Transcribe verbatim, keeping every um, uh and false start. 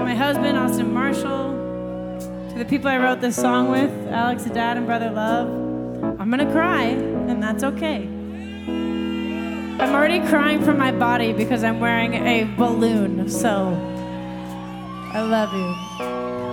my husband, Austin Marshall, to the people I wrote this song with, Alex, Dad, and Brother Love. I'm gonna cry, and that's okay. I'm already crying from my body because I'm wearing a balloon, so I love you.